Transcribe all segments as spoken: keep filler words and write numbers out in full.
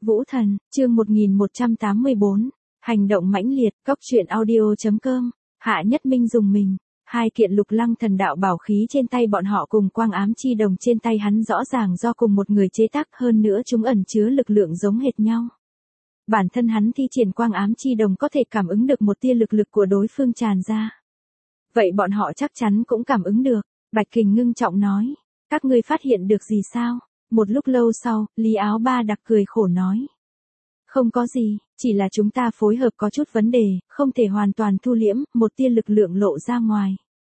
Vũ Thần, chương một nghìn một trăm tám mươi bốn, hành động mãnh liệt, cốc truyện audio.com, Hạ Nhất Minh dùng mình, hai kiện lục lăng thần đạo bảo khí trên tay bọn họ cùng quang ám chi đồng trên tay hắn rõ ràng do cùng một người chế tác, hơn nữa chúng ẩn chứa lực lượng giống hệt nhau. Bản thân hắn thi triển quang ám chi đồng có thể cảm ứng được một tia lực lực của đối phương tràn ra. Vậy bọn họ chắc chắn cũng cảm ứng được, Bạch Kình ngưng trọng nói, các ngươi phát hiện được gì sao? Một lúc lâu sau, Lý Áo Ba Đặc cười khổ nói. Không có gì, chỉ là chúng ta phối hợp có chút vấn đề, không thể hoàn toàn thu liễm, một tia lực lượng lộ ra ngoài.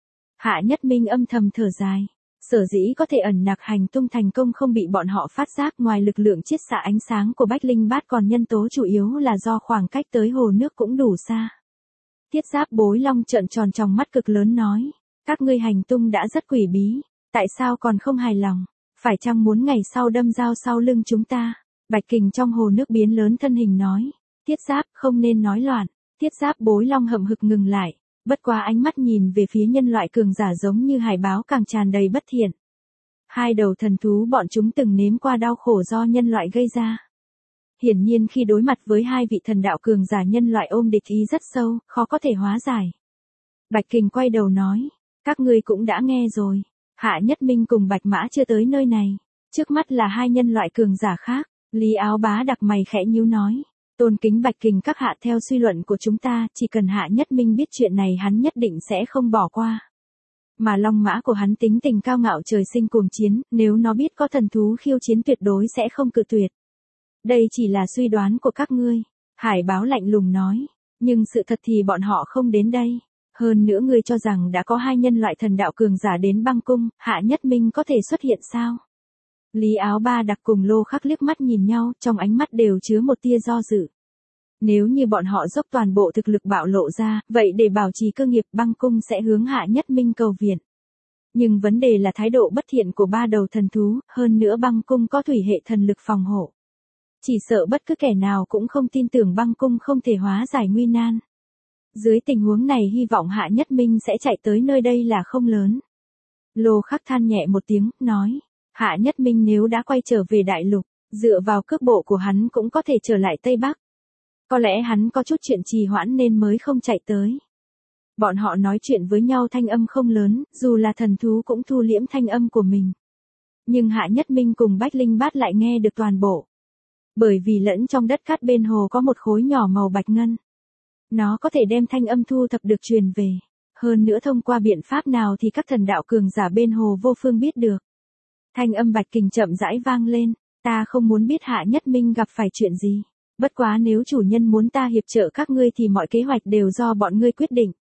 Hạ Nhất Minh âm thầm thở dài. Sở dĩ có thể ẩn nặc hành tung thành công không bị bọn họ phát giác, ngoài lực lượng chiết xạ ánh sáng của Bách Linh Bát còn nhân tố chủ yếu là do khoảng cách tới hồ nước cũng đủ xa. Thiết Giáp Bối Long trợn tròn tròng mắt cực lớn nói, các ngươi hành tung đã rất quỷ bí, tại sao còn không hài lòng? Phải chăng muốn ngày sau đâm dao sau lưng chúng ta? Bạch Kình trong hồ nước biến lớn thân hình nói. Thiết Giáp không nên nói loạn. Thiết Giáp Bối Long hậm hực ngừng lại. Bất quá ánh mắt nhìn về phía nhân loại cường giả giống như hải báo càng tràn đầy bất thiện. Hai đầu thần thú bọn chúng từng nếm qua đau khổ do nhân loại gây ra. Hiển nhiên khi đối mặt với hai vị thần đạo cường giả, nhân loại ôm địch ý rất sâu, khó có thể hóa giải. Bạch Kình quay đầu nói. Các ngươi cũng đã nghe rồi. Hạ Nhất Minh cùng Bạch Mã chưa tới nơi này. Trước mắt là hai nhân loại cường giả khác. Lý Áo Bá Đặc mày khẽ nhíu nói. Tôn kính Bạch Kình các hạ, theo suy luận của chúng ta, chỉ cần Hạ Nhất Minh biết chuyện này hắn nhất định sẽ không bỏ qua. Mà long mã của hắn tính tình cao ngạo trời sinh cuồng chiến, nếu nó biết có thần thú khiêu chiến tuyệt đối sẽ không cự tuyệt. Đây chỉ là suy đoán của các ngươi. Hải báo lạnh lùng nói. Nhưng sự thật thì bọn họ không đến đây. Hơn nữa ngươi cho rằng đã có hai nhân loại thần đạo cường giả đến băng cung, Hạ Nhất Minh có thể xuất hiện sao? Lý Áo Ba Đặc cùng Lô Khắc liếc mắt nhìn nhau, trong ánh mắt đều chứa một tia do dự. Nếu như bọn họ dốc toàn bộ thực lực bạo lộ ra, vậy để bảo trì cơ nghiệp băng cung sẽ hướng Hạ Nhất Minh cầu viện. Nhưng vấn đề là thái độ bất thiện của ba đầu thần thú, hơn nữa băng cung có thủy hệ thần lực phòng hộ. Chỉ sợ bất cứ kẻ nào cũng không tin tưởng băng cung không thể hóa giải nguy nan. Dưới tình huống này hy vọng Hạ Nhất Minh sẽ chạy tới nơi đây là không lớn. Lô Khắc than nhẹ một tiếng, nói. Hạ Nhất Minh nếu đã quay trở về đại lục, dựa vào cước bộ của hắn cũng có thể trở lại Tây Bắc. Có lẽ hắn có chút chuyện trì hoãn nên mới không chạy tới. Bọn họ nói chuyện với nhau thanh âm không lớn, dù là thần thú cũng thu liễm thanh âm của mình. Nhưng Hạ Nhất Minh cùng Bách Linh Bát lại nghe được toàn bộ. Bởi vì lẫn trong đất cát bên hồ có một khối nhỏ màu bạch ngân. Nó có thể đem thanh âm thu thập được truyền về. Hơn nữa thông qua biện pháp nào thì các thần đạo cường giả bên hồ vô phương biết được. Thanh âm Bạch Kình chậm rãi vang lên. Ta không muốn biết Hạ Nhất Minh gặp phải chuyện gì. Bất quá nếu chủ nhân muốn ta hiệp trợ các ngươi thì mọi kế hoạch đều do bọn ngươi quyết định.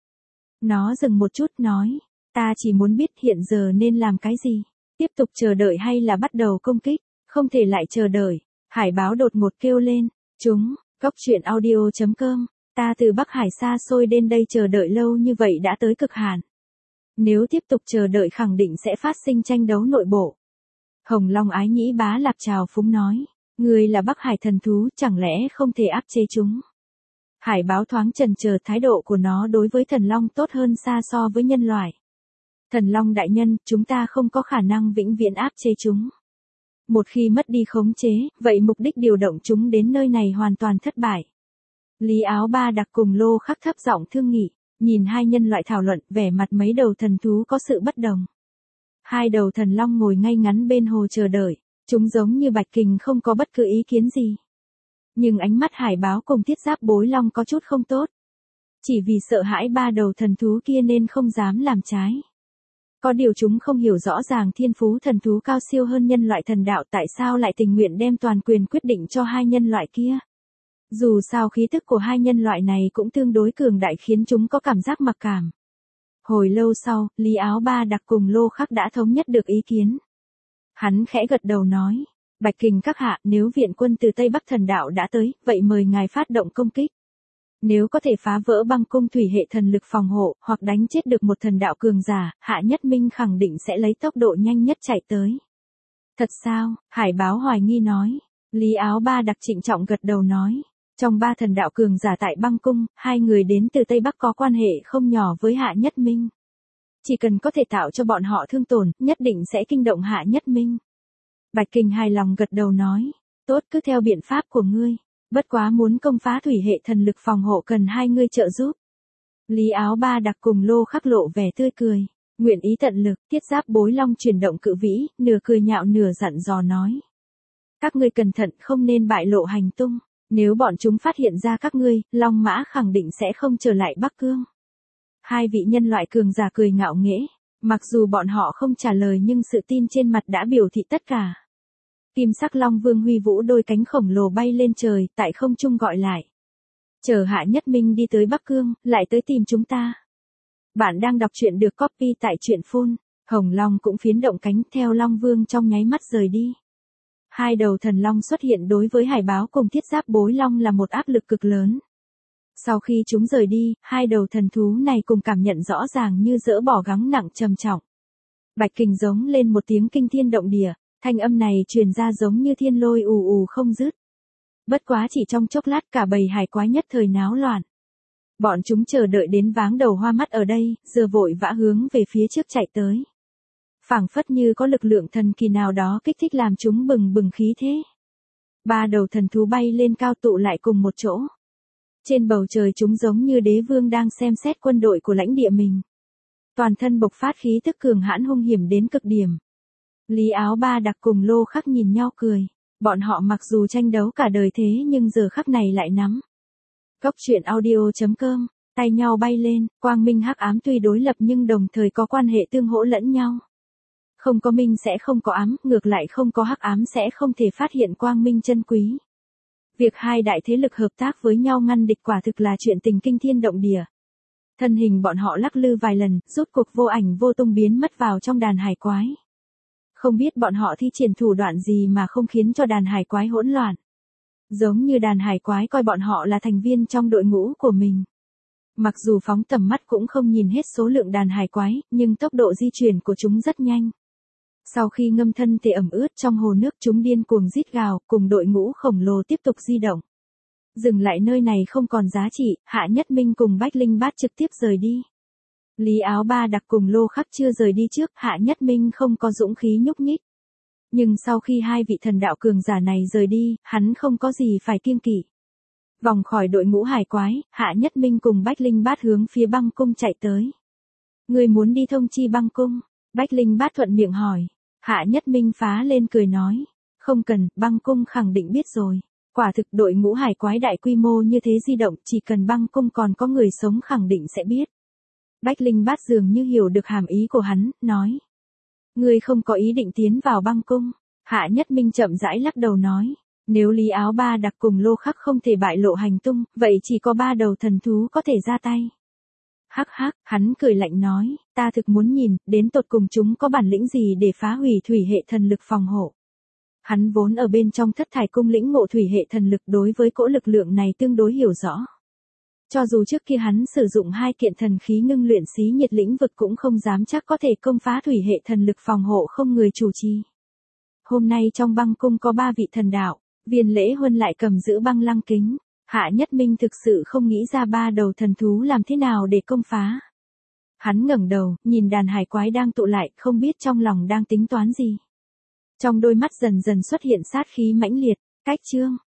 Nó dừng một chút nói. Ta chỉ muốn biết hiện giờ nên làm cái gì. Tiếp tục chờ đợi hay là bắt đầu công kích. Không thể lại chờ đợi. Hải báo đột ngột kêu lên. Chúng, cốc truyện audio.com. Ta từ Bắc Hải xa xôi đến đây chờ đợi lâu như vậy đã tới cực hạn. Nếu tiếp tục chờ đợi khẳng định sẽ phát sinh tranh đấu nội bộ. Hồng Long Ái Nhĩ Bá Lạp trào phúng nói. Người là Bắc Hải thần thú, chẳng lẽ không thể áp chế chúng? Hải báo thoáng chần chờ, thái độ của nó đối với thần long tốt hơn xa so với nhân loại. Thần long đại nhân, chúng ta không có khả năng vĩnh viễn áp chế chúng. Một khi mất đi khống chế, vậy mục đích điều động chúng đến nơi này hoàn toàn thất bại. Lý Áo Ba Đặc cùng Lô Khắc thấp giọng thương nghị, nhìn hai nhân loại thảo luận, vẻ mặt mấy đầu thần thú có sự bất đồng. Hai đầu thần long ngồi ngay ngắn bên hồ chờ đợi, chúng giống như Bạch Kình không có bất cứ ý kiến gì. Nhưng ánh mắt Hải báo cùng Thiết Giáp Bối Long có chút không tốt. Chỉ vì sợ hãi ba đầu thần thú kia nên không dám làm trái. Có điều chúng không hiểu rõ ràng thiên phú thần thú cao siêu hơn nhân loại thần đạo, tại sao lại tình nguyện đem toàn quyền quyết định cho hai nhân loại kia. Dù sao khí tức của hai nhân loại này cũng tương đối cường đại khiến chúng có cảm giác mặc cảm. Hồi lâu sau, Lý Áo Ba Đặc cùng Lô Khắc đã thống nhất được ý kiến. Hắn khẽ gật đầu nói, Bạch Kình các hạ, nếu viện quân từ Tây Bắc thần đạo đã tới, vậy mời ngài phát động công kích. Nếu có thể phá vỡ băng cung thủy hệ thần lực phòng hộ, hoặc đánh chết được một thần đạo cường giả, Hạ Nhất Minh khẳng định sẽ lấy tốc độ nhanh nhất chạy tới. Thật sao? Hải báo hoài nghi nói. Lý Áo Ba Đặc trịnh trọng gật đầu nói. Trong ba thần đạo cường giả tại băng cung, hai người đến từ Tây Bắc có quan hệ không nhỏ với Hạ Nhất Minh. Chỉ cần có thể tạo cho bọn họ thương tổn, nhất định sẽ kinh động Hạ Nhất Minh. Bạch Kình hài lòng gật đầu nói. tốt cứ theo biện pháp của ngươi. Bất quá muốn công phá thủy hệ thần lực phòng hộ cần hai ngươi trợ giúp. Lý Áo Ba Đặc cùng Lô Khắc lộ vẻ tươi cười. Nguyện ý tận lực, Thiết Giáp Bối Long chuyển động cự vĩ, nửa cười nhạo nửa dặn dò nói. Các ngươi cẩn thận không nên bại lộ hành tung. Nếu bọn chúng phát hiện ra các ngươi, Long Mã khẳng định sẽ không trở lại Bắc Cương. Hai vị nhân loại cường giả cười ngạo nghễ. Mặc dù bọn họ không trả lời nhưng sự tin trên mặt đã biểu thị tất cả. Kim sắc Long Vương huy vũ đôi cánh khổng lồ bay lên trời, tại không trung gọi lại. Chờ Hạ Nhất Minh đi tới Bắc Cương, lại tới tìm chúng ta. Bạn đang đọc truyện được copy tại truyện phun. Hồng Long cũng phiến động cánh theo Long Vương trong nháy mắt rời đi. Hai đầu thần long xuất hiện đối với Hải Báo cùng Thiết Giáp Bối Long là một áp lực cực lớn. Sau khi chúng rời đi, hai đầu thần thú này cùng cảm nhận rõ ràng như dỡ bỏ gánh nặng trầm trọng. Bạch Kình giống lên một tiếng kinh thiên động địa, thanh âm này truyền ra giống như thiên lôi ù ù không dứt. Bất quá chỉ trong chốc lát cả bầy hải quái nhất thời náo loạn. Bọn chúng chờ đợi đến váng đầu hoa mắt ở đây, giờ vội vã hướng về phía trước chạy tới. Phảng phất như có lực lượng thần kỳ nào đó kích thích làm chúng bừng bừng khí thế. Ba đầu thần thú bay lên cao tụ lại cùng một chỗ. Trên bầu trời chúng giống như đế vương đang xem xét quân đội của lãnh địa mình. Toàn thân bộc phát khí tức cường hãn hung hiểm đến cực điểm. Lý Áo Ba Đặc cùng Lô Khắc nhìn nhau cười. Bọn họ mặc dù tranh đấu cả đời thế nhưng giờ khắc này lại nắm. Cốc truyện audio chấm com, tay nhau bay lên, quang minh hắc ám tuy đối lập nhưng đồng thời có quan hệ tương hỗ lẫn nhau. Không có minh sẽ không có ám, ngược lại không có hắc ám sẽ không thể phát hiện quang minh chân quý. Việc hai đại thế lực hợp tác với nhau ngăn địch quả thực là chuyện tình kinh thiên động địa. Thân hình bọn họ lắc lư vài lần, rốt cuộc vô ảnh vô tung biến mất vào trong đàn hải quái. Không biết bọn họ thi triển thủ đoạn gì mà không khiến cho đàn hải quái hỗn loạn. Giống như đàn hải quái coi bọn họ là thành viên trong đội ngũ của mình. Mặc dù phóng tầm mắt cũng không nhìn hết số lượng đàn hải quái, nhưng tốc độ di chuyển của chúng rất nhanh. Sau khi ngâm thân thể ẩm ướt trong hồ nước chúng điên cuồng rít gào, cùng đội ngũ khổng lồ tiếp tục di động. Dừng lại nơi này không còn giá trị, Hạ Nhất Minh cùng Bách Linh Bát trực tiếp rời đi. Lý Áo Ba Đặc cùng Lô Khắc chưa rời đi trước, Hạ Nhất Minh không có dũng khí nhúc nhích. Nhưng sau khi hai vị thần đạo cường giả này rời đi, hắn không có gì phải kiêng kỵ. Vòng khỏi đội ngũ hải quái, Hạ Nhất Minh cùng Bách Linh Bát hướng phía băng cung chạy tới. Người muốn đi thông chi băng cung? Bách Linh Bát thuận miệng hỏi. Hạ Nhất Minh phá lên cười nói. Không cần, băng cung khẳng định biết rồi. Quả thực đội ngũ hải quái đại quy mô như thế di động, chỉ cần băng cung còn có người sống khẳng định sẽ biết. Bách Linh Bát dường như hiểu được hàm ý của hắn, nói. Ngươi không có ý định tiến vào băng cung. Hạ Nhất Minh chậm rãi lắc đầu nói. Nếu Lý Áo Ba Đặc cùng Lô Khắc không thể bại lộ hành tung, vậy chỉ có ba đầu thần thú có thể ra tay. Hắc hắc, hắn cười lạnh nói, ta thực muốn nhìn, đến tột cùng chúng có bản lĩnh gì để phá hủy thủy hệ thần lực phòng hộ. Hắn vốn ở bên trong thất thải cung lĩnh ngộ thủy hệ thần lực đối với cỗ lực lượng này tương đối hiểu rõ. Cho dù trước kia hắn sử dụng hai kiện thần khí ngưng luyện xí nhiệt lĩnh vực cũng không dám chắc có thể công phá thủy hệ thần lực phòng hộ không người chủ trì. Hôm nay trong băng cung có ba vị thần đạo, Viên Lễ Huân lại cầm giữ băng lăng kính. Hạ Nhất Minh thực sự không nghĩ ra ba đầu thần thú làm thế nào để công phá. Hắn ngẩng đầu, nhìn đàn hải quái đang tụ lại, không biết trong lòng đang tính toán gì. Trong đôi mắt dần dần xuất hiện sát khí mãnh liệt, cách chương.